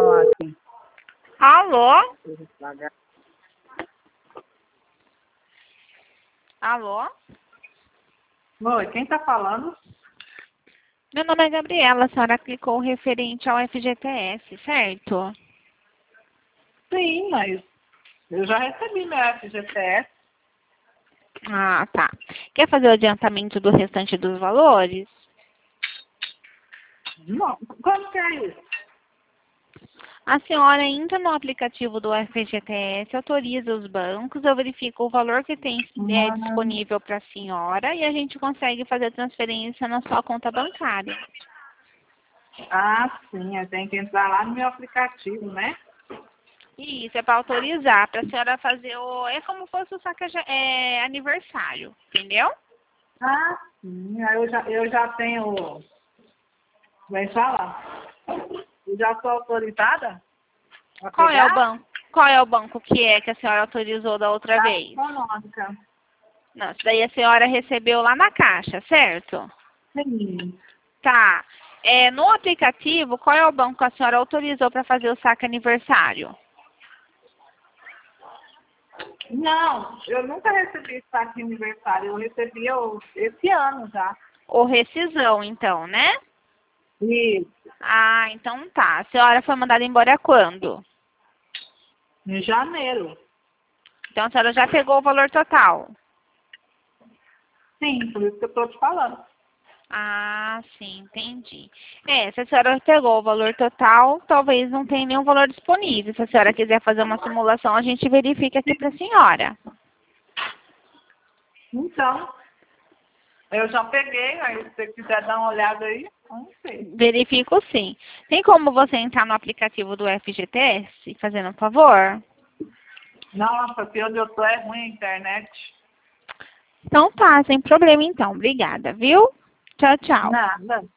falar aqui. Alô? Alô? Oi, quem tá falando? Meu nome é Gabriela, a senhora clicou referente ao FGTS, certo? Sim, mas eu já recebi meu FGTS. Ah, tá. Quer fazer o adiantamento do restante dos valores? Não, como que é isso? A senhora entra no aplicativo do FGTS, autoriza os bancos, eu verifico o valor que tem disponível para a senhora e a gente consegue fazer a transferência na sua conta bancária. Ah, sim, eu tenho que entrar lá no meu aplicativo, né? Isso, é para autorizar, para a senhora fazer o... É como se fosse o saque aniversário, entendeu? Ah, sim, aí eu já tenho... Vem falar. Eu já sou autorizada a Qual é o pegar? banco? Qual é o banco que a senhora autorizou da outra vez? Econômica. Não, isso daí a senhora recebeu lá na caixa, certo? Sim. Tá. No aplicativo, qual é o banco que a senhora autorizou para fazer o saque aniversário? Não, eu nunca recebi esse saque de aniversário. Eu recebi esse ano já. Ou rescisão, então, né? Isso. Ah, então tá. A senhora foi mandada embora quando? Em janeiro. Então a senhora já pegou o valor total? Sim, por isso que eu estou te falando. Ah, sim, entendi. Se a senhora pegou o valor total, talvez não tenha nenhum valor disponível. Se a senhora quiser fazer uma simulação, a gente verifica aqui para a senhora. Então, eu já peguei, aí se você quiser dar uma olhada aí, não sei. Verifico sim. Tem como você entrar no aplicativo do FGTS, fazendo um favor? Nossa, aqui onde eu tô é ruim a internet. Então tá, sem problema então. Obrigada, viu? Tchau, tchau. Nada.